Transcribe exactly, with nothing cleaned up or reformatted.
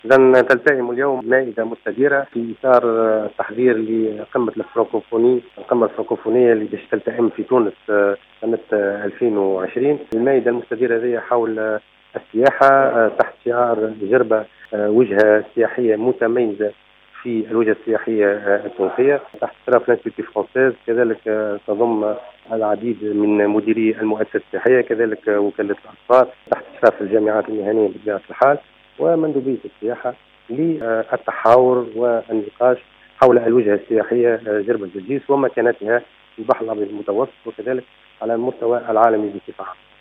إذن تلتئم اليوم مائدة مستديرة في إطار تحضير لقمة الفرنكوفوني، القمة الفرنكوفونية اللي باش تلتئم في تونس سنة ألفين وعشرين. المائدة المستديرة هذه حول السياحة تحت شعار جربة وجهة سياحية متميزة في الوجهة السياحية التونسية تحت إشراف لانستيتيو فرونسيز، كذلك تضم العديد من مديري المؤسسات السياحية، كذلك وكالة الأسفار تحت إشراف الجامعات المهنية بطبيعة الحال ومندوبية السياحة للتحاور والنقاش حول الوجهة السياحية جربة جرجيس ومكانتها في البحر الأبيض المتوسط وكذلك على المستوى العالمي بصفة عامة.